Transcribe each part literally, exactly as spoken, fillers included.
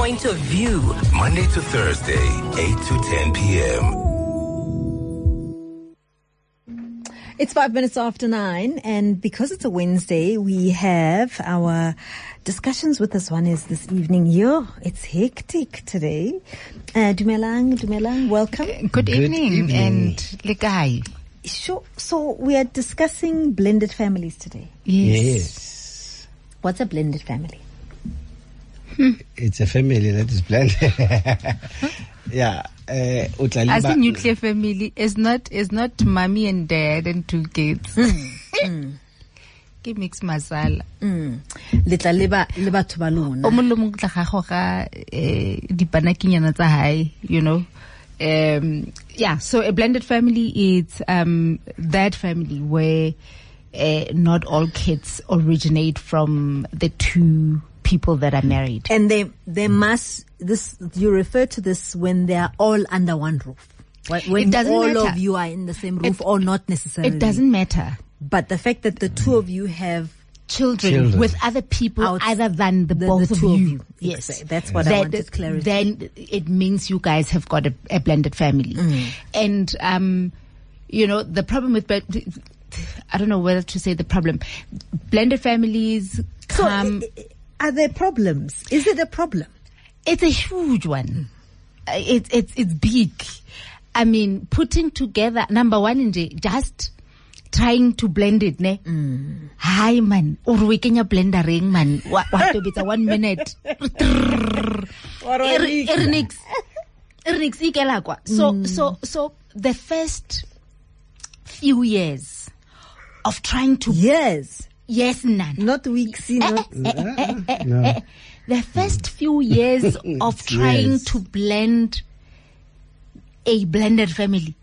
point of view. Monday to Thursday, eight to ten p.m. It's five minutes after nine, and because it's a Wednesday, we have our discussions with us. One is this evening. Yo, it's hectic today. Uh, Dumelang, Dumelang, welcome. Good evening, evening. and Lekai. Sure. So we are discussing blended families today. Yes. Yes. What's a blended family? It's a family that is blended. Yeah. Uh, As a nuclear family, is not is not mommy and dad and two kids. Mm. Ke mix masala. Letla leba leba tubaluna. O mollo mo tla ga go ga di panakinyana tsa hae, you know. Um, yeah, so a blended family is um, that family where uh, not all kids originate from the two people that are married. And they they must this you refer to this when they are all under one roof. When It doesn't all matter. of you are in the same roof It- or not necessarily. It doesn't matter. But the fact that the two of you have Children, Children. with other people Out- other than the, the- both the of two of you. you. Yes. Exactly. That's what I That- wanted clarity. Then it means you guys have got a, a blended family. And, um, you know, the problem with, ble- I don't know whether to say the problem. Blended families So, come, i- i- are there problems? Is it a problem? it's a huge one. Uh, It's, it's, it's big. I mean, putting together, number one, nje, just trying to blend it, ne? Hi, man. Or we can blender ring, man. What, what, it's a one minute. Ernix. Ernix, ikelakwa. So, so, so the first few years of trying to, Yes. yes, none. Not weeks, not No. The first few years of trying Yes. to blend a blended family.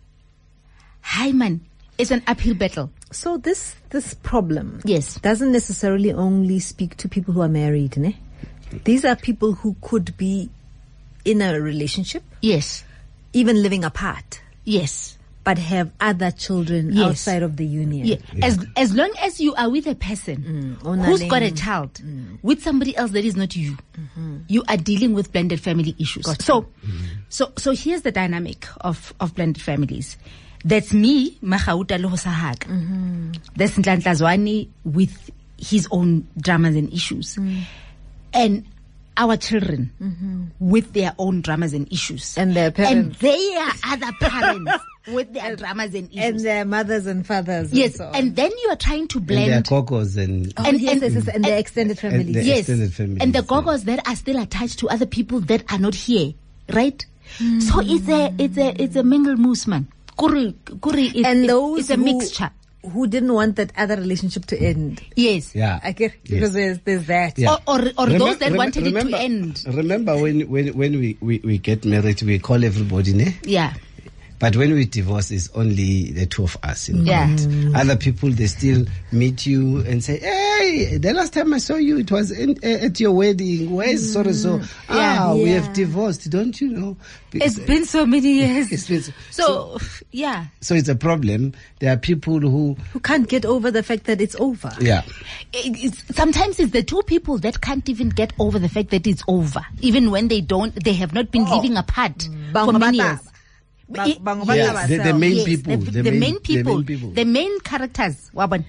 Hi, man. It's an uphill battle. So this this problem Yes. doesn't necessarily only speak to people who are married, ne? These are people who could be in a relationship, Yes. even living apart, Yes. but have other children Yes. outside of the union. Yeah. As as long as you are with a person Mm. who's got a Onaleng. child with somebody else that is not you, you are dealing with blended family issues. Gotcha. So, so so here's the dynamic of of blended families. That's me, Mahauta Lohosahak. That's Ntlantla with his own dramas and issues, and our children with their own dramas and issues, And their parents. and their other parents with their dramas and issues. And their mothers and fathers. Yes, and, so on. and then you are trying to And their blend. cocos and Oh, and- yes, and- yes, yes, and their and- extended and families. the yes, extended families, and the yeah. gogos that are still attached to other people that are not here, right? So it's a it's a it's a mingle moose, man. Kuri, kuri, it's, and it's- those it's a who, mixture. who didn't want that other relationship to end. Yes. Yeah. I get Yes. because there's there's that. Yeah. Or or, or Remem- those that rem- wanted remember, it to end. Remember when when when we, we, we get married, we call everybody, ne? Yeah. But when we divorce, it's only the two of us. In Yeah. court. Other people, they still meet you and say, "Hey, the last time I saw you, it was in, uh, at your wedding. Where's so and so? Ah, we Yeah. have divorced. Don't you know?" It's been so many years. It's been so, So, yeah. so it's a problem. There are people who, Who can't get over the fact that it's over. yeah, It- it's, sometimes it's the two people that can't even get over the fact that it's over, even when they don't. They have not been living apart for Bango many bata- years. Ba- It- bango yeah bata the, the ourselves. main Yes, people, the, the, the main, main people, the main people. the main characters, Waban,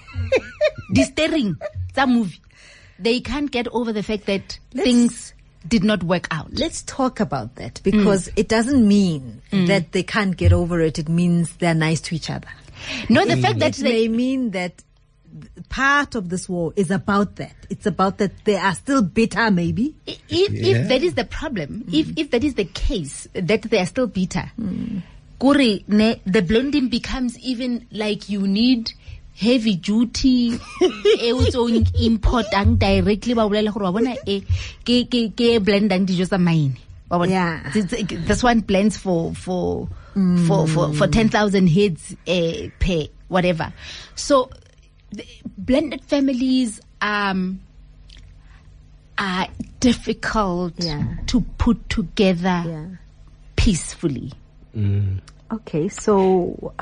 the steering, the movie, they can't get over the fact that Let's- things did not work out. Let's talk about that because it doesn't mean that they can't get over it. It means they're nice to each other. No, the fact that It they, may mean that part of this war is about that. It's about that they are still bitter, maybe. if Yeah. if that is the problem, if if that is the case, that they are still bitter, Kuri, ne, the blending becomes even like you need heavy duty e o tso importang directly ba bolela gore wa bona e ke ke ke blendang dijo tsa mine wa bona. Yeah. It's- it's- this one blends for for for for for ten thousand heads uh, per whatever. So the blended families um are difficult Yeah. to put together Yeah. peacefully. Okay, so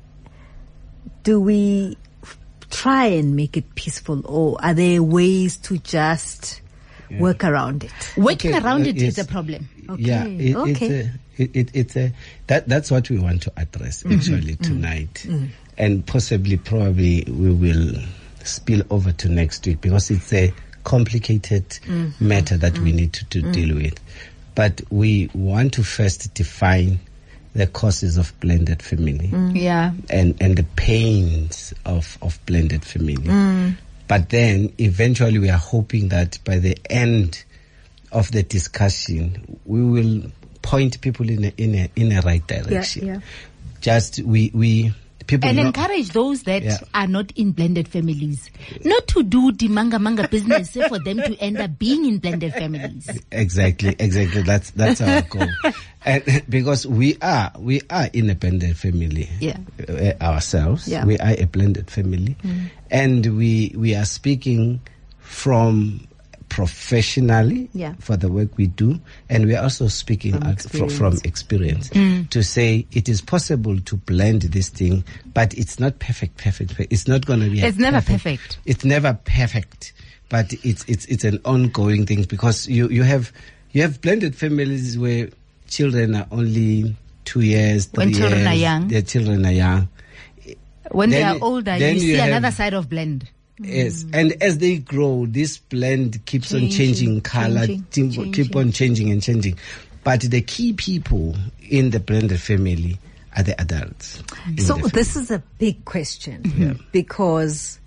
do we f- try and make it peaceful, or are there ways to just Yeah. work around it? Working Okay, around uh, it yes. is a problem. Okay. Yeah, it, Okay. it's a, it, it, it's a that that's what we want to address actually tonight, and possibly probably we will spill over to next week because it's a complicated matter that we need to, to deal with. But we want to first define the causes of blended family Yeah. and and the pains of of blended family. But then eventually we are hoping that by the end of the discussion, we will point people in a, in a, in a right direction. yeah. Just we, we, people And know- encourage those that Yeah. are not in blended families not to do the manga manga business for them to end up being in blended families. Exactly, exactly. That's, that's our goal. And because we are, we are in a blended family. Yeah. uh, ourselves. Yeah. We are a blended family. And we, we are speaking from professionally Yeah. for the work we do, and we are also speaking From out fro- from experience to say it is possible to blend this thing, but it's not perfect. Perfect. It's not going to be. a It's never perfect. It's never perfect, but it's it's it's an ongoing thing because you you have you have blended families where children are only two years. When three children are years, young. their children are young. When they Then are you- older, then you see you have- another side of blend. Yes, and as they grow, this blend keeps on Changing, changing color, changing, keep, changing. keep on changing and changing. But the key people in the blended family are the adults. in So the this family. is a big question because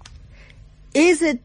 is it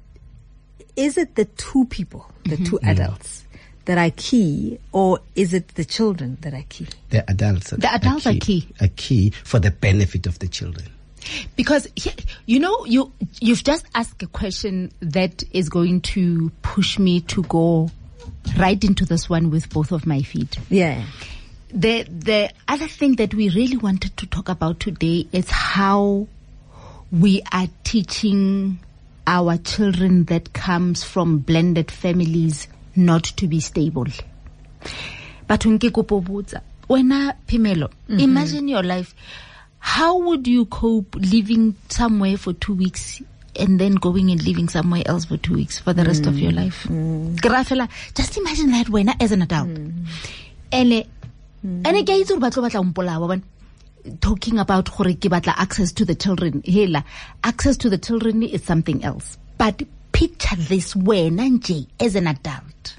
is it the two people, the two adults that are key, or is it the children that are key? the adults. The adults are key. Are key for the benefit of the children. Because here, you know, you you've just asked a question that is going to push me to go right into this one with both of my feet. Yeah. The the other thing that we really wanted to talk about today is how we are teaching our children that comes from blended families not to be stable. But unke kopobutsa, wena Phemelo, imagine your life. How would you cope living somewhere for two weeks and then going and living somewhere else for two weeks for the rest of your life? Grafela, just imagine that when as an adult. And eh, and again, so batlo batla mpolawa ban talking about gore ke batla access to the children. Hela, access to the children is something else. But picture this when nje as an adult.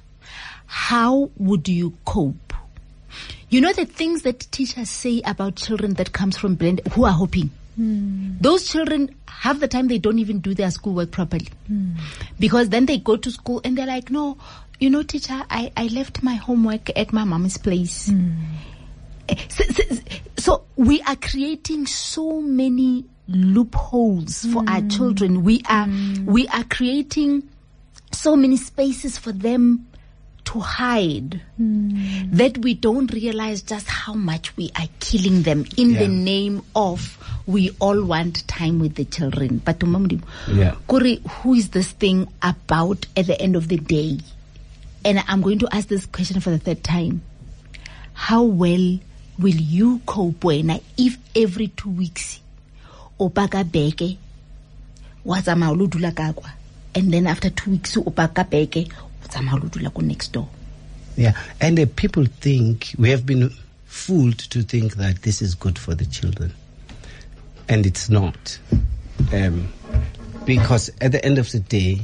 How would you cope? You know the things that teachers say about children that comes from blend who are hoping. Those children half the time they don't even do their schoolwork properly. Because then they go to school and they're like, no, you know, teacher, I, I left my homework at my mom's place. Eh, So, so, so we are creating so many loopholes for our children. We are we are creating so many spaces for them to hide that we don't realize just how much we are killing them in Yeah. the name of we all want time with the children. But Tumamudi, Yeah. Kuri, who is this thing about at the end of the day? And I'm going to ask this question for the third time. How well will you cope when if every two weeks opaka beke wazama uludula kakwa and then after two weeks opaka beke wazama uludula ko next door? Yeah, and uh, people think, we have been fooled to think that this is good for the children. And it's not. Um, because at the end of the day,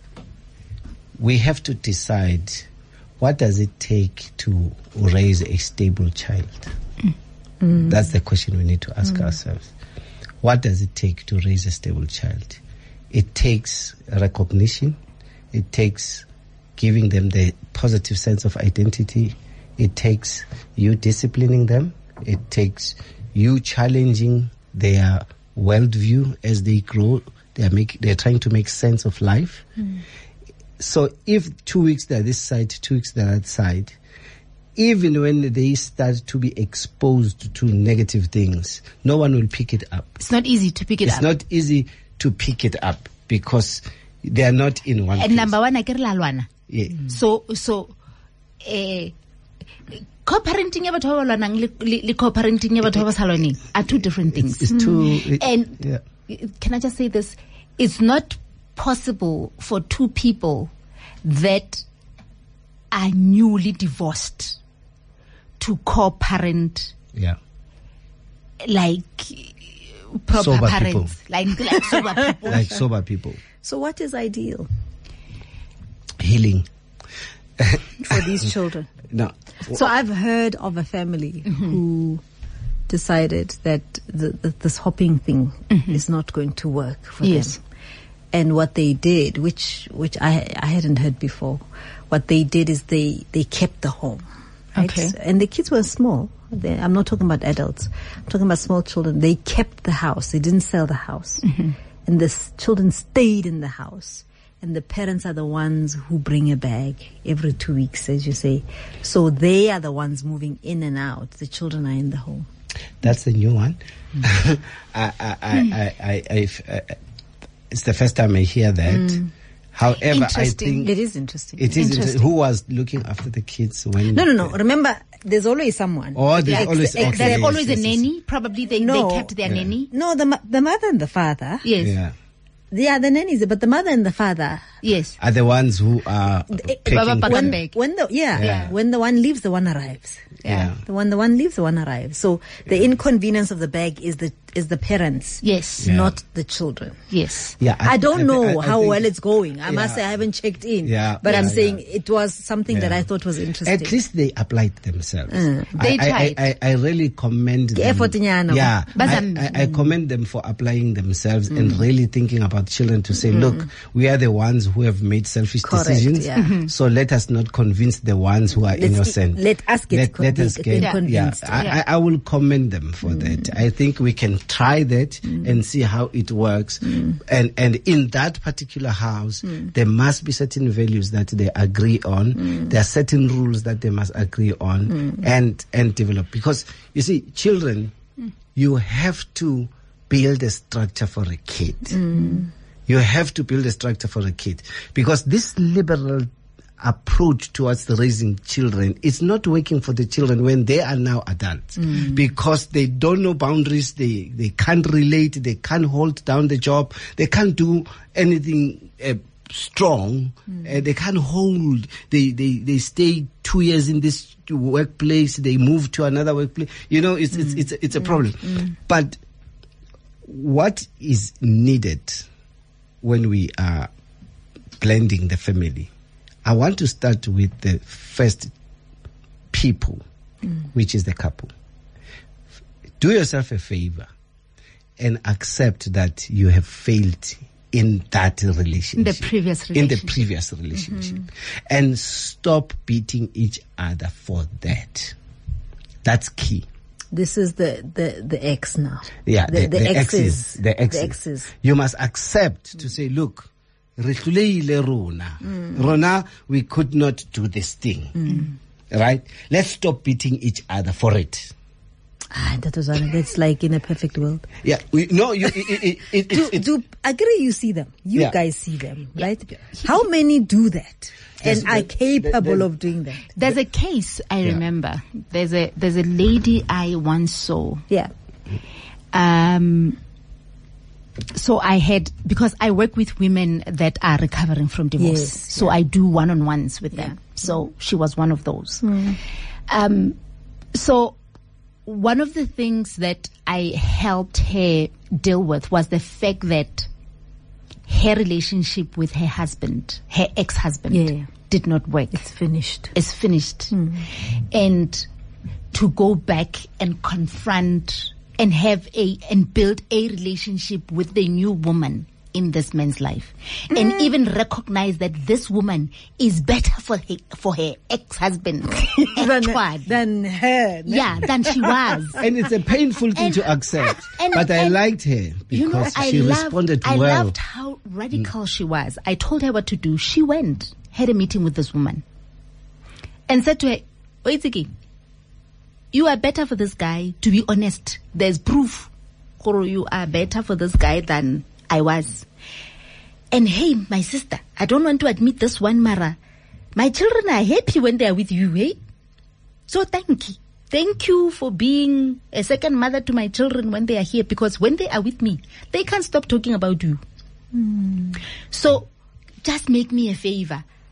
we have to decide what does it take to raise a stable child. Mm. That's the question we need to ask mm. ourselves. What does it take to raise a stable child? It takes recognition. It takes giving them the positive sense of identity. It takes you disciplining them. It takes you challenging their worldview as they grow. They are make, they're trying to make sense of life. Mm. So if two weeks they're this side, two weeks they're that side, even when they start to be exposed to negative things, no one will pick it up. It's not easy to pick it it's up. It's not easy to pick it up because they are not in one And place. number one, I get lalwana. Yeah. So, so, eh, co-parenting ya batho ba lwanang le le co-parenting ya batho ba sa lwaneng are two different things. It's, it's two. It, And yeah. can I just say this? It's not possible for two people that are newly divorced to co-parent, Yeah. like proper Sober parents, people. like like sober people. Like sober people. So what is ideal Healing. for these children? No. So I've heard of a family who decided that the, the, this hopping thing is not going to work for Yes. them. And what they did, which which I I hadn't heard before, what they did is they, they kept the home. Right? Okay. And the kids were small. They, I'm not talking about adults. I'm talking about small children. They kept the house. They didn't sell the house. And the s- children stayed in the house. And the parents are the ones who bring a bag every two weeks, as you say. So they are the ones moving in and out. The children are in the home. That's the new one. I, I, I, I, I, I, I, it's the first time I hear that. However, I Interesting. think It is interesting. it is Interesting. inter- who was looking after the kids when No, no, no. Remember, there's always someone. Oh, there's Ex- always ex- okay, There's yes, always yes, a yes. nanny. Probably they, No. they kept their Yeah. nanny. No, the mo- the mother and the father. Yes. Yeah. Yeah, the nannies, but the mother and the father. Yes. Are the ones who are Eh, picking Baba Baka- When, Come back. when the yeah, Yeah. when the one leaves, the one arrives. Yeah. The one the one leaves, the one arrives. So the inconvenience of the bag is the is the parents, Yes. Yeah. not the children. Yes. Yeah, I, thi- don't thi- know I- I how think- well it's going. I must Yeah. say I haven't checked in. Yeah, But I'm yeah, saying yeah. it was something that Yeah. I thought was interesting. At least they applied themselves. Mm. They I, I, tried. I, I, I really commend Ke them. effort nyana. Yeah, But I, um, I, I commend them for applying themselves and really thinking about children to say, look, we are the ones who have made selfish Correct, decisions. yeah. Mhm. So let us not convince the ones who are Let's- innocent. let us get let, con- let us be- get be yeah. convinced. I, Yeah. I, I will commend them for that. I think we can try that and see how it works. And and in that particular house, there must be certain values that they agree on. There are certain rules that they must agree on and and develop. Because you see, children, you have to build a structure for a kid. You have to build a structure for a kid because this liberal approach towards the raising children is not working for the children when they are now adults because they don't know boundaries, they they can't relate, they can't hold down the job, they can't do anything uh, strong, uh, they can't hold, they, they they stay two years in this workplace, they move to another workplace, you know, it's it's it's, it's a problem. But what is needed when we are blending the family, I want to start with the first people, which is the couple. Do yourself a favor and accept that you have failed in that relationship. In the previous In the relationship. previous relationship. And stop beating each other for that. That's key. This is the, the, the ex now. Yeah, the, the, exes. The exes. The exes. You must accept to say, look, re hloleile rona. Rona, we could not do this thing. Right? Let's stop beating each other for it. Ah, that was that's like in a perfect world. Yeah, we, no, you, it, it, it, Do, it, it, do agree you see them. You Yeah. guys see them, right? How many do that and There's- are capable there's- of doing that? There's a case I Yeah. remember. There's a there's a lady I once saw. Yeah. Um, so I had, because I work with women that are recovering from divorce. Yes, so I do one-on-ones with them. Yeah. So she was one of those. Um, so one of the things that I helped her deal with was the fact that her relationship with her husband, her ex-husband, Yeah. did not work. It's finished. Is finished. And to go back and confront and have a and build a relationship with the new woman in this man's life, and even recognize that this woman is better for her for her ex-husband Than, Edward, than her. yeah, than she was. and it's a painful thing And- to accept. and- but I and- liked her because You know, I she loved, responded I well. loved how radical she was. I told her what to do. She went, had a meeting with this woman, and said to her, "Oitsiki, you are better for this guy. To be honest, there's proof. Koro, you are better for this guy than I was. And hey, my sister, I don't want to admit this one, Mara. My children are happy when they are with you, eh? So thank you. Thank you for being a second mother to my children when they are here, because when they are with me, they can't stop talking about you. So just make me a favor.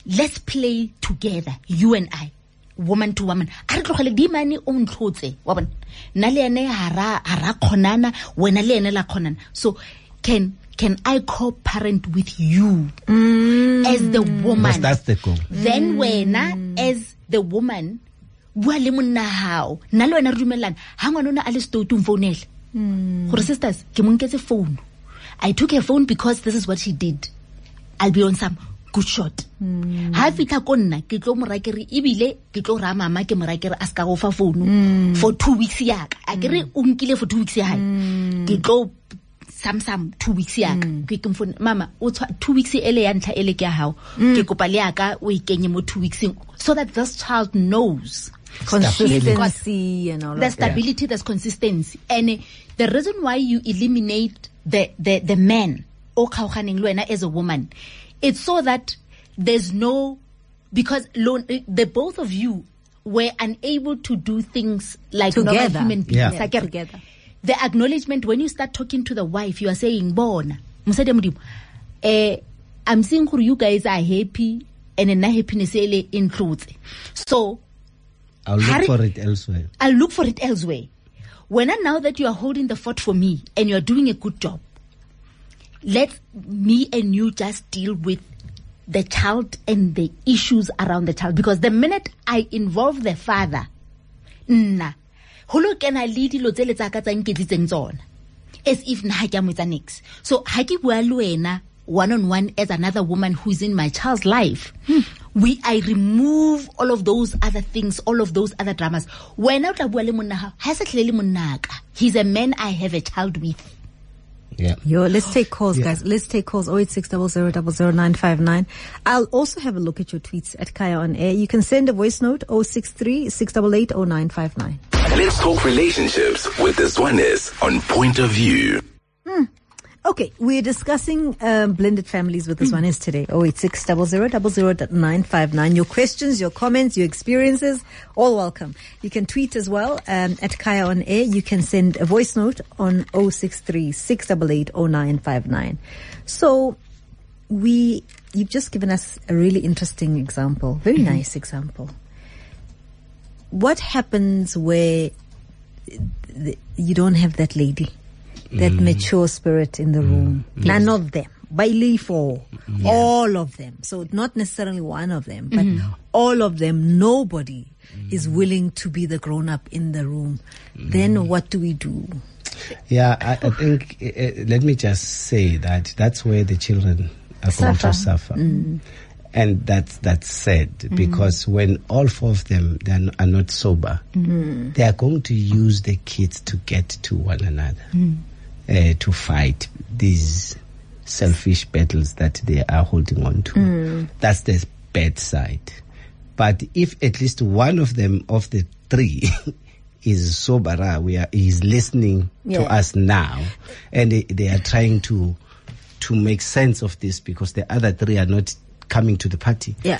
let's play together, you and I, woman to woman. A re tlogele di mane o ntlhotse wa bona nna le ene hara hara khonana wena le ene la khonana. So can can I co-parent with you mm. as the woman? Yes, that's the goal. Then wena as the woman bua le monna hao nna le wena re dumelana ha ngwana ona a le stoutu mfounele gore sisters ke mo nketse phone. I took her phone because this is what she did. I'll be on some good shot. Ha fitla ko nna ke tlo mo rakere ebile ke tlo ra mama ke mo rakere a ska go fa phone for two weeks ya ka a kere o nkile for two weeks ya hae ke tlo sam sam two weeks ya ka ke ke mfone mama o two weeks ele ya ntla ele ke ya hao ke kopa le ya ka o ikenye mo two weeks so that this child knows consistency and all the of stability, yeah. There's consistency, and uh, the reason why you eliminate the the the man o khaoganeng le wena as a woman, it's so that there's no, because the both of you were unable to do things like together. Normal human beings. Yeah. Yeah, together. The acknowledgement when you start talking to the wife, you are saying, "Bona, musade modimo, eh, I'm seeing you guys are happy, and then happiness ele includes." So I'll look Harry, for it elsewhere. I'll look for it elsewhere. When I now that you are holding the fort for me and you are doing a good job, let me and you just deal with the child and the issues around the child. Because the minute I involve the father, nah, holo can I lead you as if na ha mo nix. So ha ke bua le wena one on one as another woman who is in my child's life. Hmm. We I remove all of those other things, all of those other dramas. When out he's a man I have a child with. Yeah. Yo, let's take calls, yeah. guys. Let's take calls. oh eight six zero zero zero zero nine five nine. I'll also have a look at your tweets at Kaya on Air. You can send a voice note oh six three, six eight eight, oh nine five nine. Let's talk relationships with the Swanes on Point of View. Hmm. Okay, we're discussing um, blended families with the Swanes today. oh eight six zero zero zero zero nine five nine. Your questions, your comments, your experiences, all welcome. You can tweet as well um, at Kaya on Air. You can send a voice note on oh six three, six eight eight, oh nine five nine. So we, you've just given us a really interesting example, very mm-hmm. nice example. What happens where the, you don't have that lady? That mm. mature spirit in the mm. room. Yes. None of them. Bailey for yeah. all of them. So not necessarily one of them, but mm. all of them. Nobody mm. is willing to be the grown up in the room. Mm. Then what do we do? Yeah, I, I think, uh, let me just say that that's where the children are going suffer. to suffer. Mm. And that's, that's sad mm. because when all four of them they are, n- are not sober, mm. they are going to use the kids to get to one another. Mm. Uh, to fight these selfish battles that they are holding on to. Mm. That's the bad side. But if at least one of them, of the three, is sober, we are, is listening yeah. to us now, and they, they are trying to to make sense of this because the other three are not coming to the party. Yeah.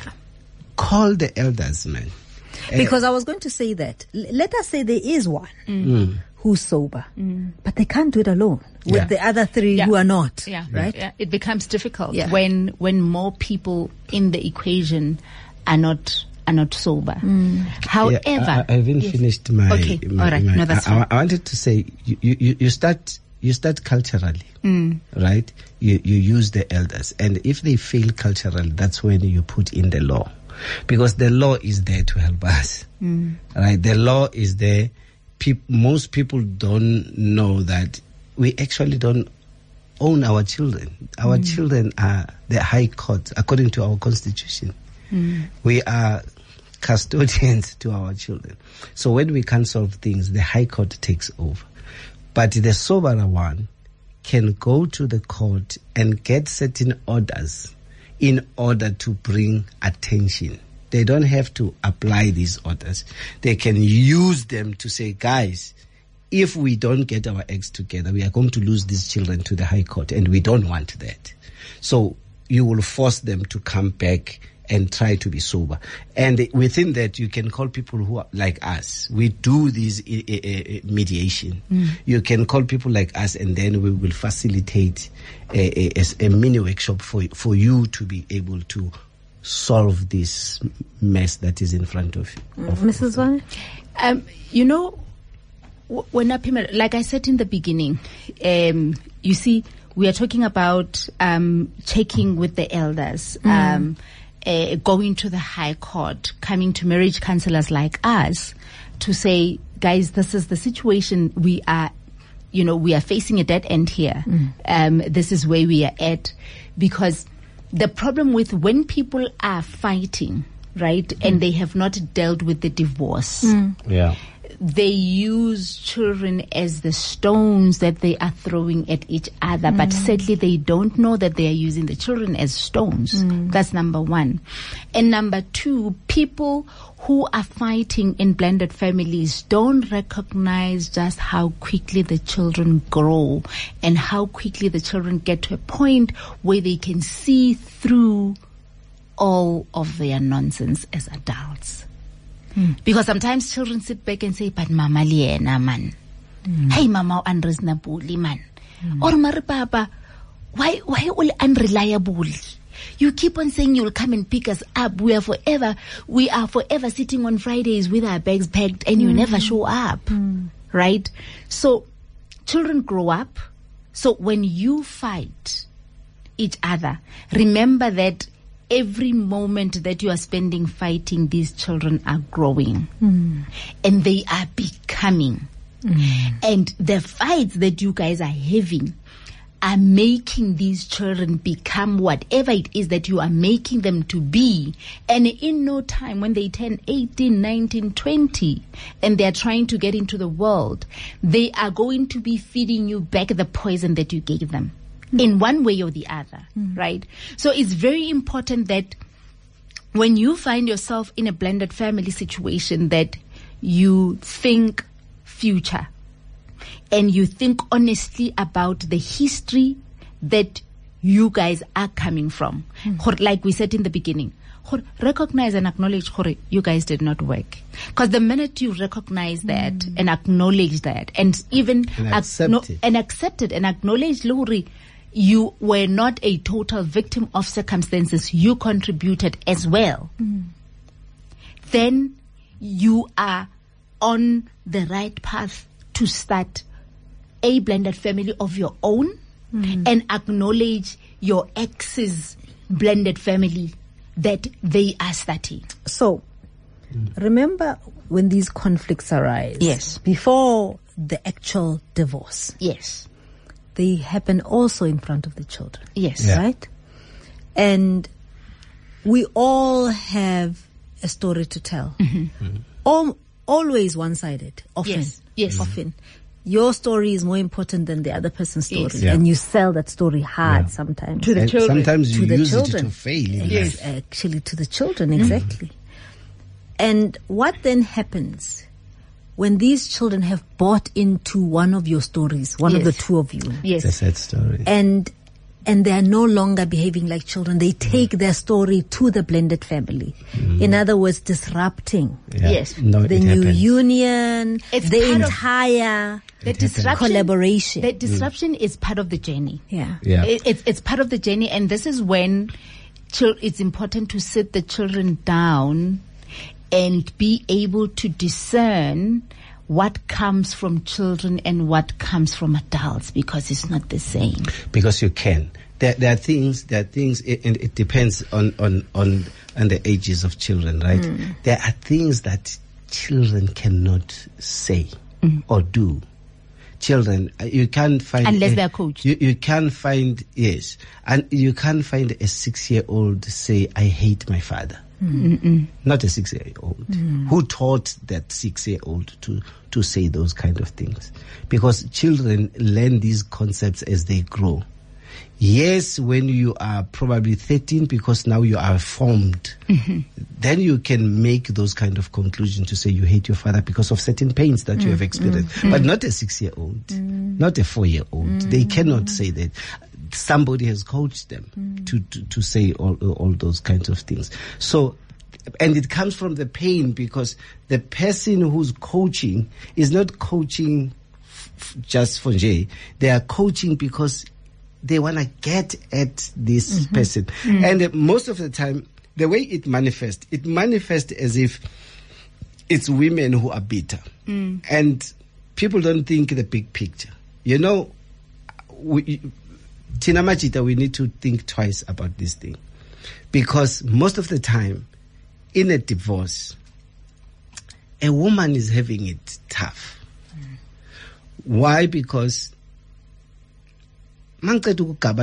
Call the elders, man. Because uh, I was going to say that. L- let us say there is one. Mm. Who's sober, mm. but they can't do it alone with yeah. the other three yeah. who are not. Yeah, right. Yeah. It becomes difficult yeah. when when more people in the equation are not are not sober. Mm. However, yeah, I, I haven't yes. finished my. Okay, my, all right. My, no, that's I, fine. I wanted to say you you, you start you start culturally, mm. right? You you use the elders, and if they fail culturally, that's when you put in the law, because the law is there to help us, mm. right? The law is there. Most people don't know that we actually don't own our children. Our mm. children are the high court, according to our constitution. Mm. We are custodians to our children. So when we can't solve things, the high court takes over. But the sober one can go to the court and get certain orders in order to bring attention. They don't have to apply these orders. They can use them to say, guys, if we don't get our acts together, we are going to lose these children to the High Court, and we don't want that. So you will force them to come back and try to be sober. And within that, you can call people who are like us. We do this uh, uh, mediation. Mm. You can call people like us, and then we will facilitate a, a, a mini workshop for for you to be able to solve this mess that is in front of you. Mm. Missus Wane? Um, you know, w- when I, like I said in the beginning, um, you see, we are talking about um, checking with the elders, mm. um, uh, going to the High Court, coming to marriage counselors like us to say, guys, this is the situation we are, you know, we are facing a dead end here. Mm. Um, this is where we are at. Because the problem with when people are fighting, right, mm. and they have not dealt with the divorce, mm. yeah, they use children as the stones that they are throwing at each other, mm. but sadly they don't know that they are using the children as stones. Mm. That's number one. And number two, people who are fighting in blended families don't recognize just how quickly the children grow and how quickly the children get to a point where they can see through all of their nonsense as adults. Mm. Because sometimes children sit back and say, but mama liena man. Mm. Hey mama unreasonable man. Mm. Or mari papa, why why all unreliable? You keep on saying you'll come and pick us up. We are forever we are forever sitting on Fridays with our bags packed and mm. you never show up. Mm. Right? So children grow up. So when you fight each other, remember that every moment that you are spending fighting, these children are growing mm. and they are becoming. Mm. And the fights that you guys are having are making these children become whatever it is that you are making them to be. And in no time, when they turn eighteen, nineteen, twenty, and they are trying to get into the world, they are going to be feeding you back the poison that you gave them. In one way or the other, mm. right? So it's very important that when you find yourself in a blended family situation, that you think future and you think honestly about the history that you guys are coming from. Mm. Like we said in the beginning, recognize and acknowledge you guys did not work. Because the minute you recognize that mm. and acknowledge that and even and accept, ac- it. and accept it and acknowledge Lori, you were not a total victim of circumstances. You contributed as well. Mm. Then you are on the right path to start a blended family of your own mm. and acknowledge your ex's blended family that they are starting. So, mm. remember when these conflicts arise? Yes. Before the actual divorce? Yes. They happen also in front of the children. Yes. Yeah. Right? And we all have a story to tell. Mm-hmm. Mm-hmm. All, always one-sided. Often. Yes. Yes. Often. Your story is more important than the other person's story. Yes. Yeah. And you sell that story hard Yeah. sometimes. To the And children. sometimes you To the use children. it to fail. in Yes, life. actually to the children, exactly. Mm-hmm. And what then happens when these children have bought into one of your stories, one of Yes. the two of you, Yes. It's a sad story. and and they are no longer behaving like children, they take mm. their story to the blended family. Mm. In other words, disrupting Yeah. Yes. No, the it new happens. union, It's the part of- entire The It disruption, collaboration. the disruption is part of the journey. yeah. Yeah. It, it's it's part of the journey, and this is when chil- it's important to sit the children down and be able to discern what comes from children and what comes from adults, because it's not the same. Because you can. There, there are things, there are things, and it depends on, on, on, on the ages of children, right? Mm. There are things that children cannot say mm. or do. Children, you can't find... Unless a, they're coached. You, you can't find, yes, and you can't find a six-year-old say, I hate my father. Mm-mm. Not a six-year-old. Mm. Who taught that six-year-old to, to say those kind of things? Because children learn these concepts as they grow. Yes, when you are probably thirteen, because now you are formed, mm-hmm. then you can make those kind of conclusions to say you hate your father because of certain pains that mm-hmm. you have experienced. Mm-hmm. But not a six-year-old, mm-hmm. not a four-year-old. Mm-hmm. They cannot say that. Somebody has coached them mm-hmm. to, to, to say all, all those kinds of things. So, and it comes from the pain, because the person who's coaching is not coaching f- just for Jay. They are coaching because they want to get at this mm-hmm. person. Mm-hmm. And uh, most of the time, the way it manifests, it manifests as if it's women who are bitter. Mm. And people don't think the big picture. You know, we, Tina Majita, we need to think twice about this thing. Because most of the time, in a divorce, a woman is having it tough. Mm. Why? Because it,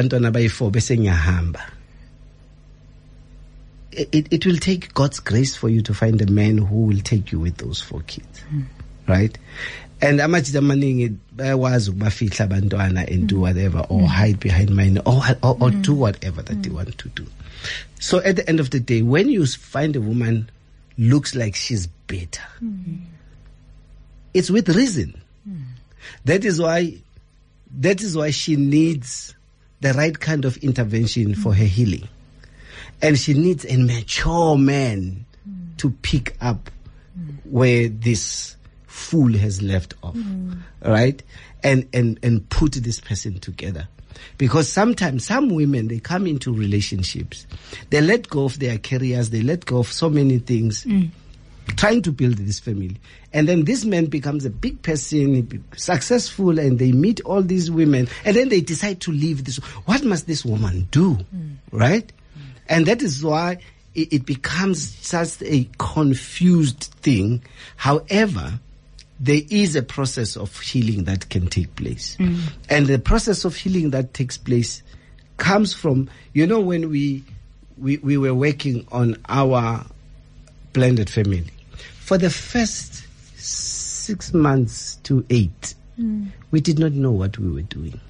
it, it will take God's grace for you to find a man who will take you with those four kids. Mm. Right? And amajita maningi bayakwazi ukubafihla abantwana and do whatever, or hide behind mine, or or, or do whatever that they want to do. So at the end of the day, when you find a woman looks like she's bitter, mm. it's with reason. Mm. That is why that is why she needs the right kind of intervention mm. for her healing. And she needs a mature man mm. to pick up mm. where this fool has left off, mm. right? And, and, and put this person together. Because sometimes some women, they come into relationships, they let go of their careers, they let go of so many things, mm. trying to build this family. And then this man becomes a big person, successful, and they meet all these women, and then they decide to leave this. What must this woman do, mm. right? Mm. And that is why it, it becomes just a confused thing. However, there is a process of healing that can take place. Mm. And the process of healing that takes place comes from, you know, when we, we, we were working on our blended family, for the first six months to eight, mm. we did not know what we were doing.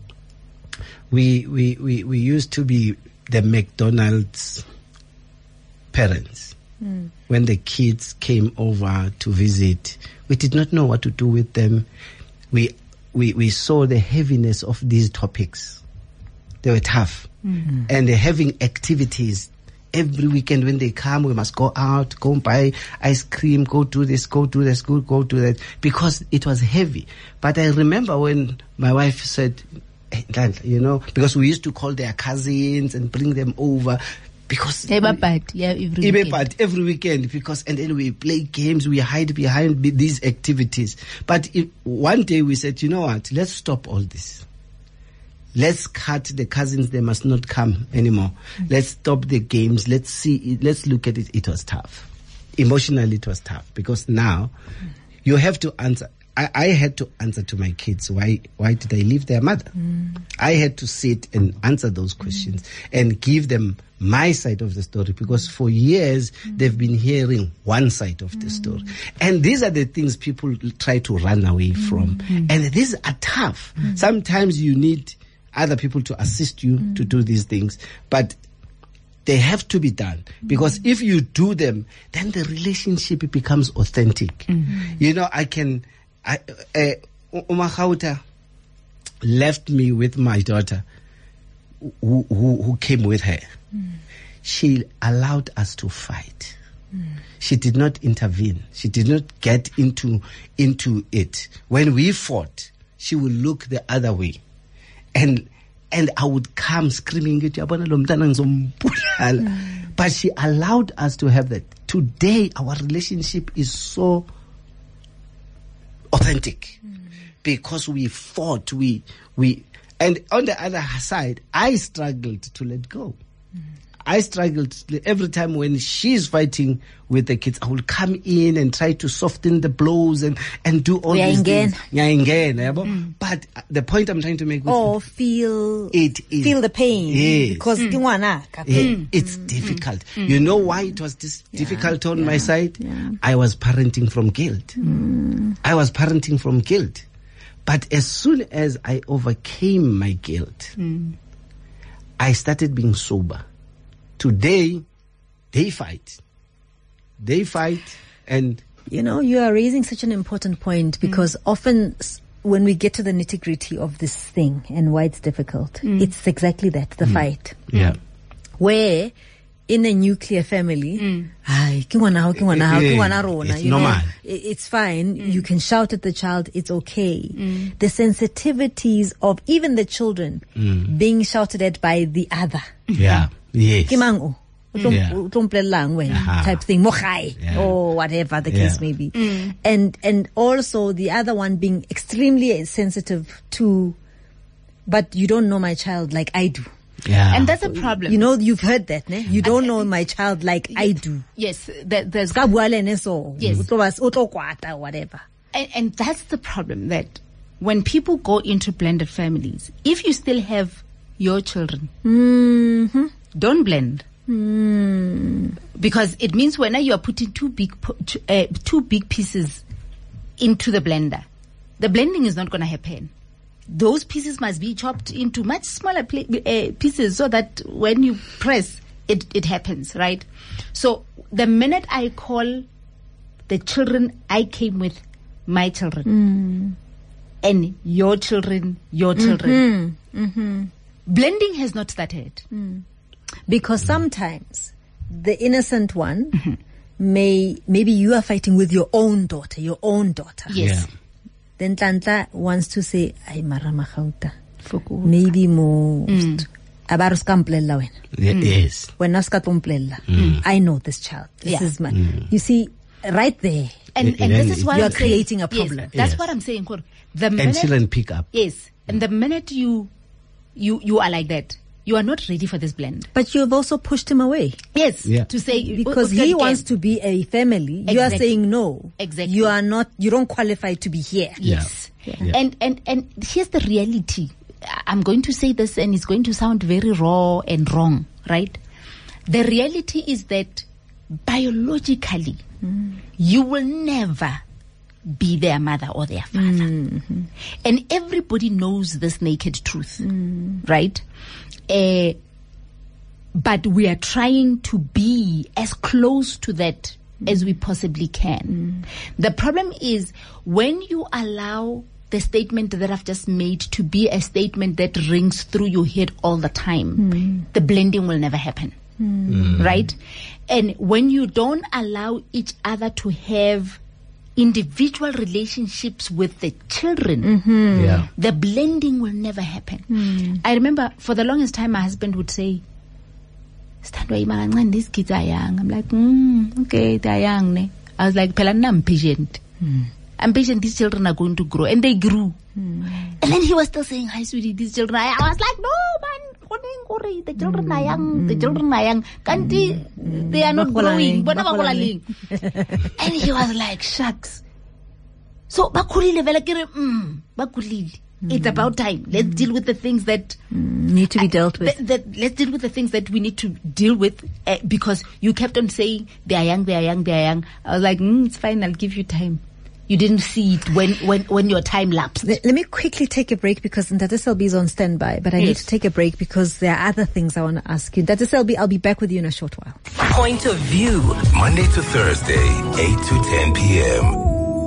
We, we, we, we used to be the McDonald's parents. Mm. When the kids came over to visit, we did not know what to do with them. We we, we saw the heaviness of these topics. They were tough. Mm-hmm. And they're having activities every weekend. When they come, we must go out, go and buy ice cream, go do this, go do this, go, go do that, because it was heavy. But I remember when my wife said, hey, you know, because we used to call their cousins and bring them over. Because we, yeah, every weekend. every weekend, because, and then we play games, we hide behind these activities. But if, one day we said, you know what, let's stop all this. Let's cut the cousins, they must not come anymore. Mm-hmm. Let's stop the games, let's see, let's look at it. It was tough. Emotionally, it was tough, because now mm-hmm. you have to answer. I, I had to answer to my kids, why why did I leave their mother? Mm. I had to sit and answer those questions mm. and give them my side of the story, because for years mm. they've been hearing one side of mm. the story. And these are the things people try to run away mm. from. Mm. And these are tough. Mm. Sometimes you need other people to assist you mm. to do these things. But they have to be done, because mm. if you do them, then the relationship becomes authentic. Mm. You know, I can... I, uh, Umahauta left me with my daughter, who, who, who came with her. Mm. She allowed us to fight. Mm. She did not intervene. She did not get into into it. When we fought, she would look the other way, and and I would come screaming, mm. but she allowed us to have that. Today, our relationship is so authentic, mm. because we fought, we, we, and on the other side, I struggled to let go. Mm. I struggled every time when she's fighting with the kids. I will come in and try to soften the blows and, and do all these things. Mm. But the point I'm trying to make with or feel it is, feel the pain, yes. because mm. it, it's mm. difficult. Mm. You know why it was this yeah. difficult on yeah. my side? Yeah. I was parenting from guilt. Mm. I was parenting from guilt. But as soon as I overcame my guilt, mm. I started being sober. Today, they fight. They fight, and... You know, you are raising such an important point, because mm. often when we get to the nitty-gritty of this thing and why it's difficult, mm. it's exactly that, the mm. fight. Yeah. Where in a nuclear family, mm. Ay, it's normal. It's fine. Mm. You can shout at the child. It's okay. Mm. The sensitivities of even the children mm. being shouted at by the other. Yeah. Yes. Yeah. Utlomplellang wena Aha. type thing, mogai, Yeah. or whatever the case Yeah. may be. And and also the other one being extremely sensitive to, but you don't know my child like I do. Yeah. And that's a problem. You know, you've heard that, ne? You don't know my child like I do. Yes, there, there's Ska bua le ene so, Yes. o tlo bas- o tlo kwata, whatever. And, and that's the problem, that when people go into blended families, if you still have your children, Mm-hmm. don't blend. Because it means when you are putting two big po- two, uh, two big pieces into the blender, the blending is not going to happen. Those pieces must be chopped into much smaller pla- uh, pieces so that when you press, it, it happens, right? So the minute I call the children I came with, my children, and your children, your children, blending has not started. Because sometimes the innocent one may, maybe you are fighting with your own daughter, your own daughter. Yes. Yeah. Then Tantla wants to say, ay marama khauta. Maybe mo, abaru ska mplela wena. Yeah, Yes. Wena ska tomplela. I know this child. This Yeah. is my, you see, right there. And, And and then this is what you I'm are saying. creating a Yes, problem. that's Yes. what I'm saying. Kor. The And minute, children pick up. yes, and the minute you, you, you are like that, you are not ready for this blend. But you've also pushed him away. Yes, Yeah. to say Because "Oh, he again." wants to be a family. You are Exactly. saying no. Exactly. You are not, you don't qualify to be here. Yes. Yeah. And, and, and here's the reality. I- I'm going to say this and it's going to sound very raw and wrong, right? The reality is that biologically, you will never be their mother or their father. And everybody knows this naked truth, right? Uh, but we are trying to be as close to that as we possibly can. The problem is when you allow the statement that I've just made to be a statement that rings through your head all the time, the blending will never happen. Right? And when you don't allow each other to have individual relationships with the children, Yeah. the blending will never happen. I remember for the longest time my husband would say, "Standwa imangancane, these kids are young." I'm like, mm, okay, they're young. Ne? I was like, "Phela I'm patient. I'm patient, these children are going to grow." And they grew. And then he was still saying, "Hi sweetie, these children are young." I was like, "No man, the children are young, the children are young. Kanti, they are not growing. Bona ba golaling." And he was like, "Shucks. So bakulile vele kere, mm, bakulile. It's about time. Let's deal with the things that Need to be dealt with. Th- that- let's deal with the things that we need to deal with uh, because you kept on saying they are young, they are young, they are young." I was like, mm, "It's fine. I'll give you time." You didn't see it when when when your time lapsed. Let, let me quickly take a break because Ntata Selby is on standby, but I need Yes. to take a break because there are other things I want to ask you. Ntata Selby, I'll be back with you in a short while. Point of View, Monday to Thursday, eight to ten p.m.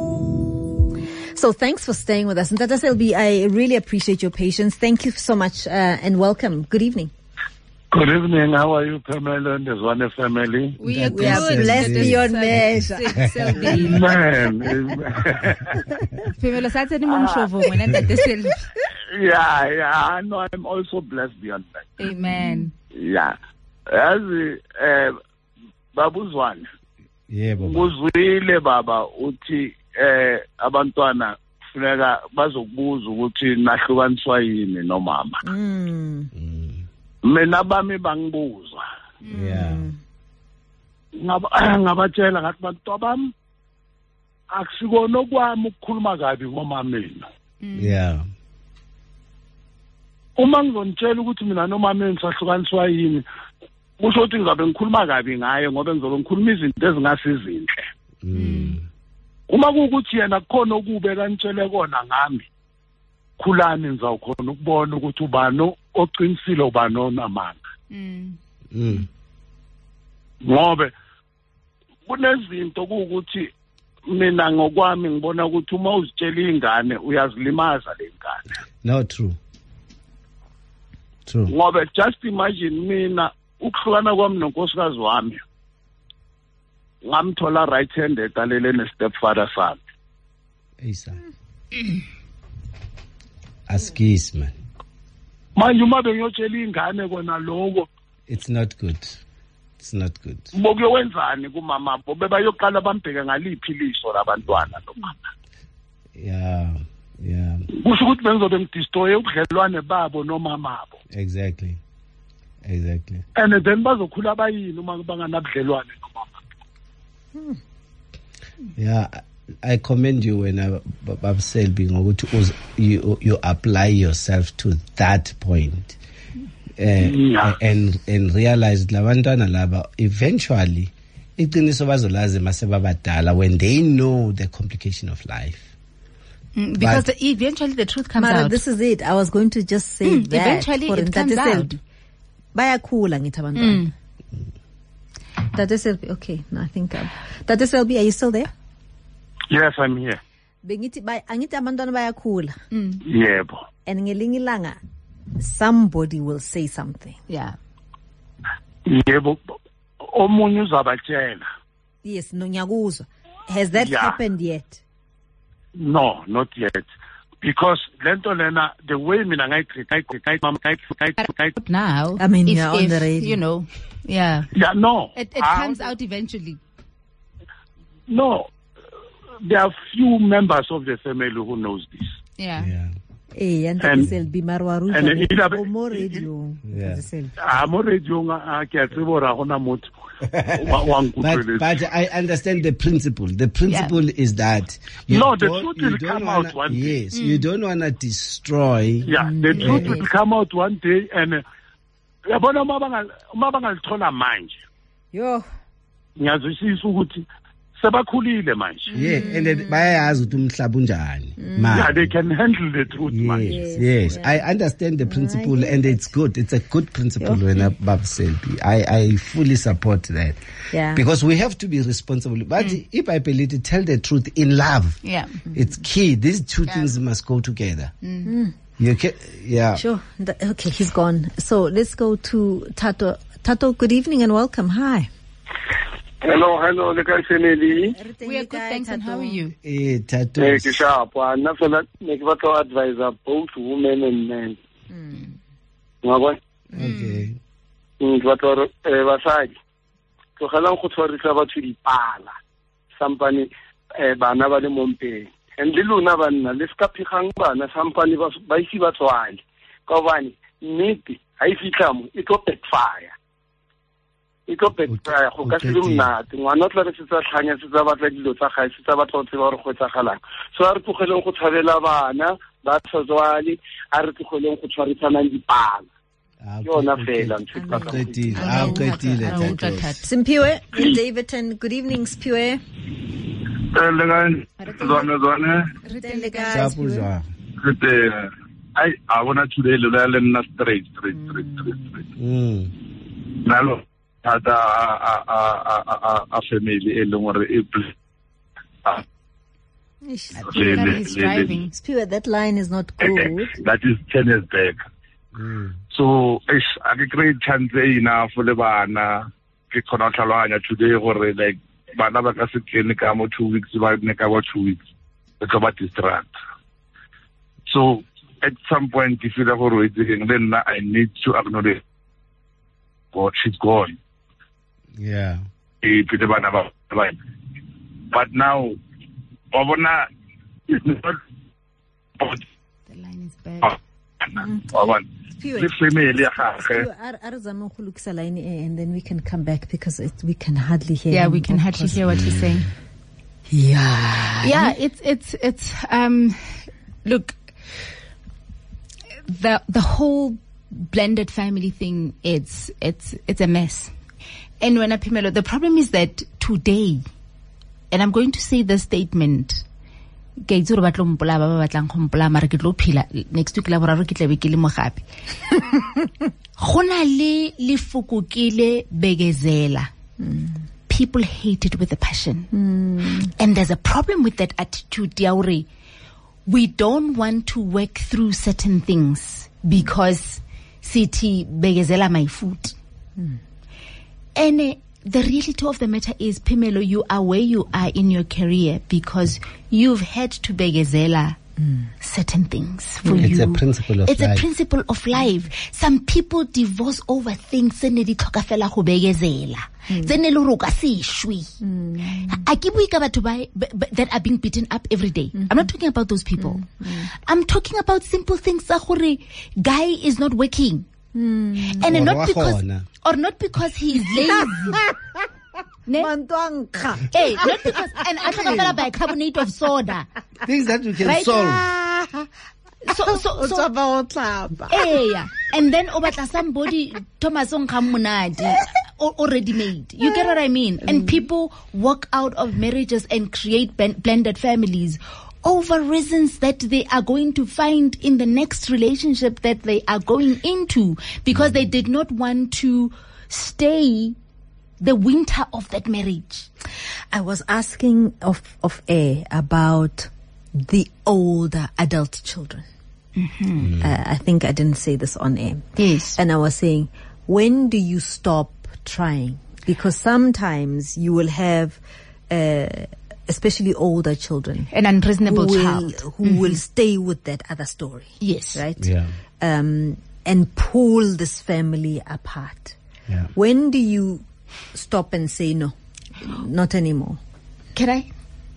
So thanks for staying with us. Ntata Selby, I really appreciate your patience. Thank you so much uh, and welcome. Good evening. Good evening. How are you, Pamela and the Zwane family? We are We are good. blessed beyond measure. Man, Femelo sa tsene mo moshovo ngwana Ntate Selby. yeah, yeah. I know I'm also blessed beyond that. Amen. Yeah. As uh, Babu Zwane, Yeah, Baba. kuzwile baba uthi eh abantwana funeka bazokubuza ukuthi nahlukaniswa yini nomama. Mm. Mina bami bangibuza. Yeah. Ngaba ngabatshela ngathi bantwana bami akusikona okwami ukukhuluma kabi ngomameni. Yeah. Uma ngizonitshela ukuthi mina nomameni sahlukaniswa yini, kusho ukuthi ngizabe ngikhuluma kabi ngaye ngoba ngizobe ngikhuluma izinto ezingasizinhle. Mm. Uma kuukuthi yena kukhona okube kanitshele kona ngami, khulani nizawukhona ukubona ukuthi ubani oqinisile ubani onamanga. Mm. Ngobe kunezinto kuukuthi mina ngokwami ngibona ukuthi uma uzitshela ingane uyazilimaza lengane. No, true. True. Ngoba just imagine mina ukuhlukana kwami nonkosikazi wami ngamthola right handed alele ne stepfather sami. Isa. Askis, man. Manje uma bengiyotshela ingane kona lokho It's not good. It's not good. Bokuyowenzani kumama bo bebayoqala bambheke ngaliphi iliso labantwana lo mama. Yeah, yeah. Kusho ukuthi bengizobe ngidestroy ubudlelwane babo nomamabo. Exactly. Exactly. And then bazokhula bayini uma banganabudlelwane nomama. Hmm. Yeah, I commend you when I Bab Selby ngokuthi you you apply yourself to that point. Uh, yeah. and and realize labantwana laba eventually iqiniso bazolazi masebabadala when they know the complication of life. Mm, because the, eventually the truth comes Mara, out. This is it. I was going to just say mm, that. Eventually it comes out. Bayakhula ngithi abantwana. Tate Selby, okay, no, I think um, Tate Selby, are you still there? Yes, I'm here. Bengithi bay angithi abantwana bayakhula. Yebo. And ngelinye ilanga somebody will say something. Yeah. Yebo. Omunye uzabatshela. Yes, no nyakuzwa. Has that yeah. happened yet? No, not yet. Because lento lena, the way mina ngayitrita ngayitrita now. I mean, if, you're on if, the radio. You know, yeah. Yeah, no. It, it comes out eventually. No. There are few members of the family who knows this. Yeah. Yeah. Eh, and And- Selby Marwaru. and it- I'm radio. Yeah. I'm already young. I can't remember how much. But, but I understand the principle. The principle is that you No, the don't- truth you will don't come wanna- out one day. Yes, you don't want to destroy. Yeah, the Mm. truth Yes. will come out one day, and uh, yabona uma bangal- uma bangalithola manje Yo. ngiyazwisisa ukuthi sebakhulile manje. Yeah, and then bayayazi ukuthi umhlaba unjani. Yeah, they can handle the truth manje. Yes, yes. I understand the principle, and it's good. It's a good principle when I Bab Selby. I, I fully support that. Yeah. Because we have to be responsible. But if I believe to tell the truth in love, Yeah. it's key. These two things must go together. You can, yeah. Sure. Th- Okay, he's gone. So let's go to Tato. Tato, good evening and welcome. Hi. Hello, hello, le ka family. We are good, thanks, and how are you? Eh, Eh, Tato. ke sharp. Wa nna fela ne ke batla advisor both women and men. Ngwa Okay. ke batla re eh basadi. Tlogelang go tshwarisa batho dipala. Sampane eh bana ba le mompeng. And le lona banna le ska phigang bana sampane ba ba isi ba tswale. Ka bane nnete ha e fitla mo e tlo backfire. E tlo backfire go ka se le mnate. Ngwana o tla re se tsa tlhanya se tsa batla dilo tsa gae se tsa batla go tseba gore go tsagalang. So a re tlogeleng go tshwarela bana ba tswale, a re tlogeleng go tshwarisana dipala. Ke yona fela ntse ka ka. Qetile. Ah, qetile, Ah, utlwa Tato. Thato. Simpiwe in Davidton. Good evening, Spiwe. Le ka zona zona Tapo jwang? ke ai a bona today le le nna straight straight straight straight straight. Mm. Nalo thata a a a a a family e leng gore e That he's driving. Spiwe, that line is not good. that is ten years back. Mm. So ish a ke create chance enough for le bana ke khona tlhaloganya today gore like bana ba ka se kene ka mo two weeks ba ne ka ba two weeks e ka ba distract. So at some point if you go with it then I need to acknowledge God she's gone. Yeah. E pite bana ba ba. But now obona is not The line is bad. Oban. Spiwe. The family ya gagwe. Spiwe, a re- a re zame go lokisa line e, and then we can come back because it, we can hardly hear Yeah, him, we can of hardly course. hear what he's saying. Yeah. Yeah, it's it's it's um look, the the whole blended family thing, it's it's it's a mess. And when I Pimelo, the problem is that today, and I'm going to say this statement, ke itse gore ba tlo mpola ba ba batlang go mpola mara ke tlo phela next week la boraro ke tlabe ke le mo gape. Gona le lefoko ke le begezela. People hate it with a passion. And there's a problem with that attitude, Yauri. We don't want to work through certain things because city begezela my food. And uh, the reality of the matter is, Pimelo, you are where you are in your career because you've had to begezela mm. certain things for it's you. It's a principle of it's life. It's a principle of life. Some people divorce over things tse ne di tlhoka fela go begezela. Tse ne le hore o ka se shwe. A ke bue ka batho ba that are being beaten up every day. Mm-hmm. I'm not talking about those people. Mm-hmm. I'm talking about simple things tsa gore guy is not working. Mm. And or not because or not because he is lazy. Ne? Hey, not because and I talk about bicarbonate of soda. Things that you can right? solve. So so so hey, yeah. And then over somebody Thomas Onkamunadi already made. You get what I mean? Mm. And people walk out of marriages and create blended families over reasons that they are going to find in the next relationship that they are going into, because they did not want to stay the winter of that marriage. I was asking of of air about the older adult children. Mm-hmm. Uh, I think I didn't say this on air. Yes. And I was saying, when do you stop trying? Because sometimes you will have, uh, especially older children, an unreasonable who child will, who mm-hmm. will stay with that other story. Yes. Right? Yeah. Um, and pull this family apart. Yeah. When do you stop and say, no, not anymore? Can I?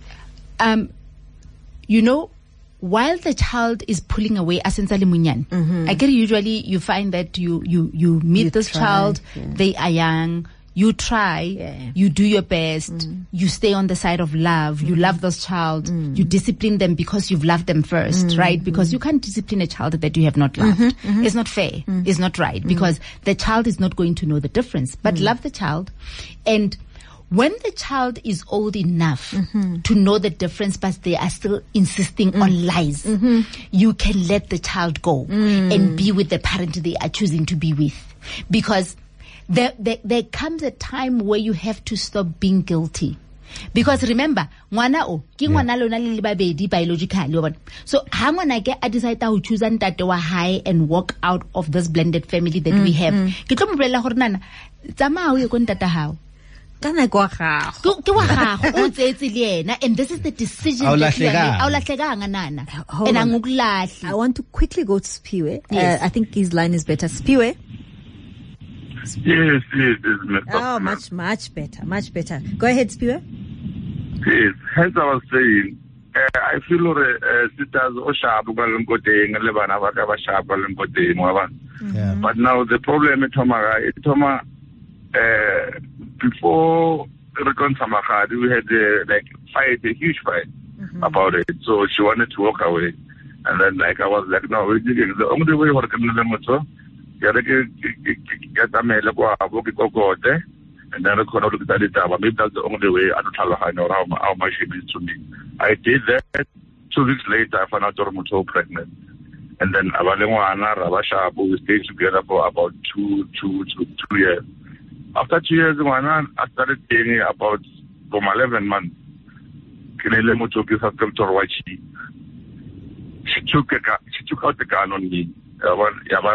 Um, you know, while the child is pulling away, mm-hmm. I get usually you find that you, you, you meet you this try, child, yeah. they are young, you try, yeah. you do your best, mm. you stay on the side of love, mm. you love this child, mm. you discipline them because you've loved them first, mm. right? Because you can't discipline a child that you have not loved. Mm-hmm, mm-hmm. It's not fair. Mm. It's not right, because the child is not going to know the difference. But mm. love the child, and when the child is old enough mm-hmm. to know the difference, but they are still insisting mm. on lies, mm-hmm. you can let the child go mm. and be with the parent they are choosing to be with. Because there, there, there comes a time where you have to stop being guilty. Because remember, ngwana o ke ngwana lona le babedi biologically. So ha ngwana ke a decide to choose ntate wa hae and walk out of this blended family that mm, we have. Ke tlo mo bolella gore nana tsamaya o ye ko ntata hao. And this is the decision that you are making. I want to quickly go to Spiwe. Yes. Uh, I think his line is better. Spiwe? Yes, yes, yes. Oh, much, much better, much better. Go ahead, Spiwe. Yes, as I was saying, uh, I feel uh, sisters o sharp balengoteng le bana ba ka ba sharp balengoteng wa bana. But now the problem is Thomas, Thomas uh, before Recon Samahadi, we had uh, like fight, a huge fight mm-hmm. about it. So she wanted to walk away, and then like I was like, no, we're doing the only way we're going to do it. Get a mail go go there, and then I could not look at it. Maybe that's the only way. I don't know how how much it means to me. I did that. Two weeks later, I found out I'm so pregnant, and then Abalengwana, Rabasha, we stayed together for about two, two, two, two years. After two years, I started thinking about from eleven months. She took a, she took out the gun on me. That's where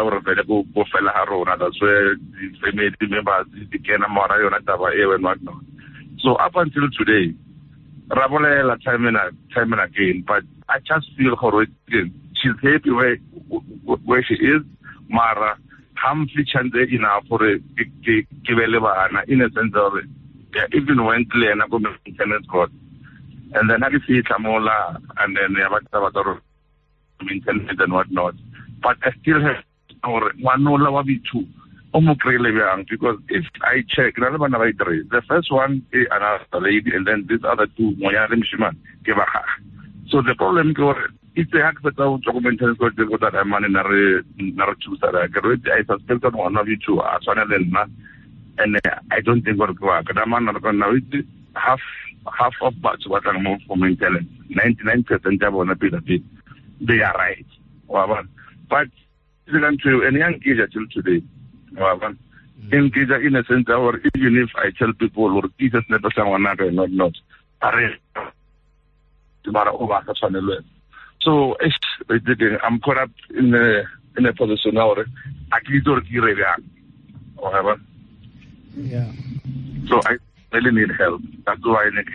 the family members became a and whatnot. So up until today, Rabola time and time and again, but I just feel her again. She's happy where where she is, Mara. Humphrey chance enough for a Kiveleva in a sense of it. Yeah, even when clear and I go maintenance court. And then I see Kamola and then Yabatavatoro maintenance and whatnot. But I still have one no lava be two. Because if I check, the first one is another lady, and then this other two, Moyarim Shima, so the problem is, if they accept our documentation, go to that I'm in a choose that I can I suspect that one of you two are son and and I don't think what go out. I'm not going to half half of batch what I'm more for maintenance. Ninety nine percent of on a bit of it. They are right. But and young kids till today. In kids in a sense, or even if I tell people or Jesus never someone not not not tomorrow over the so I'm caught up in a in a position now. I can't or yeah. So I really need help. That's why I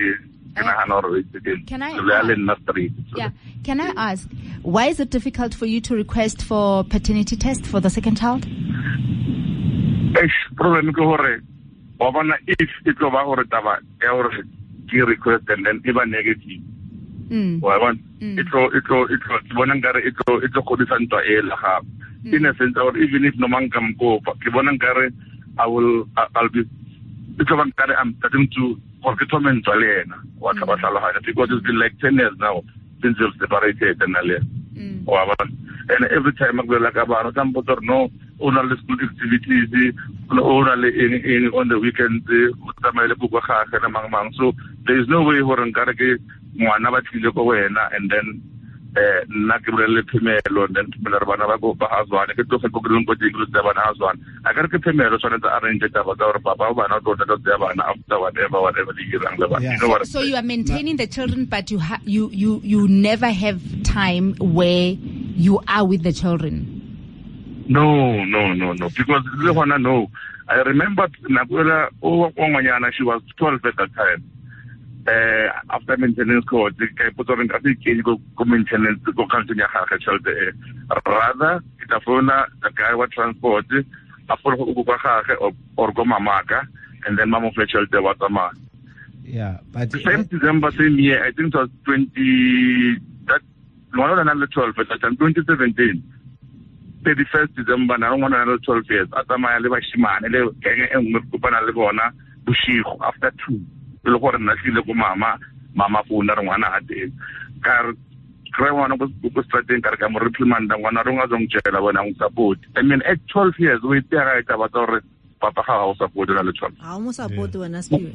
ke nagana gore Can I- le ya le nna straight. So, Yeah. Can I ask, why is it difficult for you to request for paternity test for the second child? eish, problem ke gore wa bona if e tlo ba gore taba ya gore ke request and then e ba negative Mm. wa bona e tlo e tlo e tlo ke bona nkare e tlo e tlo godisa ntwa e la gape in a sense or even if no man ka mkopa ke bona nkare I will I- I'll be e tlo ba nkare I'm starting to gore ke thome ntwa le ena wa tla ba tlhaloganya because it's been like ten years now since we've separated and all wa bona and every time I go like about some but no on all the school activities on all in on the weekends tsamaya go go ga ga mang mang so there is no way gore nkare ke ngwana ba tlile go wena and then eh nna ke bolele phemelo and then phemelo bana ba go ba hazwana ke tloge go greng go dinglo tsa bana hazwana a ka re ke phemelo tshwanetse a arrange taba tsa gore papa ba bana go tla tsa bana after whatever whatever di dirang le bana Yeah. you know what So you are maintaining the children, but you ha- you you you never have time where you are with the children. No, no, no, no. Because le hona no. I remember Nabuela o ngwanyana she was twelve at that time. Uh, after maintenance court, the guy put her in I think go go maintenance go continue her child. Rather, it afona the guy was transport after go go or or go mamaka and then mama for child was a man. Yeah, but Same December same year, I think it was twenty that one another twelve at that time, twenty seventeen. thirty-first December na ngwana na twelve years atsamaya le bashimane le kenge e nngwe kopana le bona boshigo after two le gore nna tlile go mama mama phone re ngwana a teng ka re ngwana go go strateng ka re ka mo reprimand ngwana re ngazong tshela bona ng support I mean at twelve years we tya ga eta ba gore papa ga o support na le twelve ha o mo support wena Spiwe.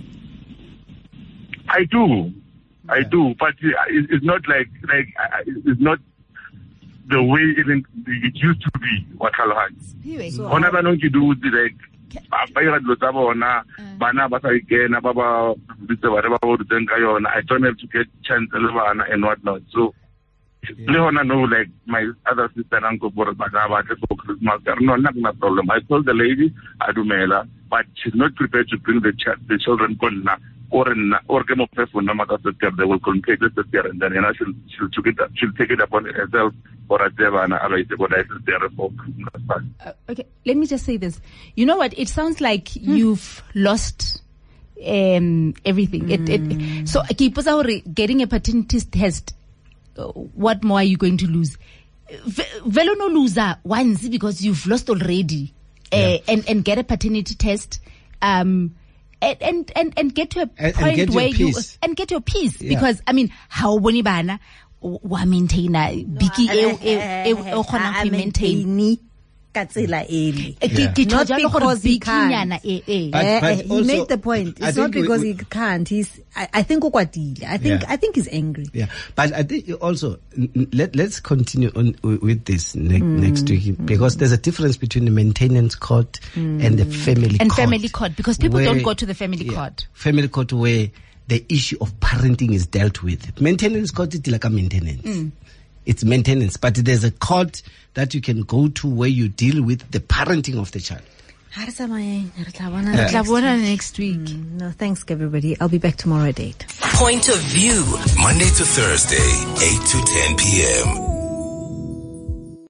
I do I do but it- it's not like like uh, it's not the way it, it used to be wa tlhaloganya Spiwe. So gona how- ba nong ke dutse like ba ba ira dilo tsa bona bana ba sa ikena ba ba bitse ba re ba bo ruteng ka yona I don't have to get chance le bana and what not so le hona no like my other sister and uncle for bana ba tle for Christmas there no not no problem I told the lady I dumela but she's not prepared to bring the ch- the children konna or na or ke mo fe funa maka se they will compete the sister and then you know she'll she'll take it she'll take it upon herself for a devana a bit what I said there for Christmas Uh, okay, let me just say this. You know what? It sounds like you've lost um, everything. It, it, so, keep us out getting a paternity test. uh, What more are you going to lose? V- Velo no loser once because you've lost already, uh, Yeah. and and get a paternity test. Um, and, and, and, and get to a And- and point get your where you peace. and get your peace Yeah. because I mean how boni bana wa maintain biki e e e o kgonang go maintain maintain ka tsela ele. Eh, ke- ke Not tjho jalo gore because he bikinyana can't. e e But- Eh, but eh, he also, made the point. I It's not think we- because we- he can't. He's. I, I think ukwatile. I think. Yeah. I think he's angry. Yeah, but I think you also n- n- let let's continue on w- with this ne- next week because there's a difference between the maintenance court and the family and court. family court because people where- don't go to the family yeah, court. Family court where the issue of parenting is dealt with. Maintenance court is like a maintenance. It's maintenance, but there's a court that you can go to where you deal with the parenting of the child. Ha re tsamayeng, re tla bona Re tla next bona week. next week. No, thanks everybody. I'll be back tomorrow at eight. Point of View, Monday to Thursday, eight to ten p.m.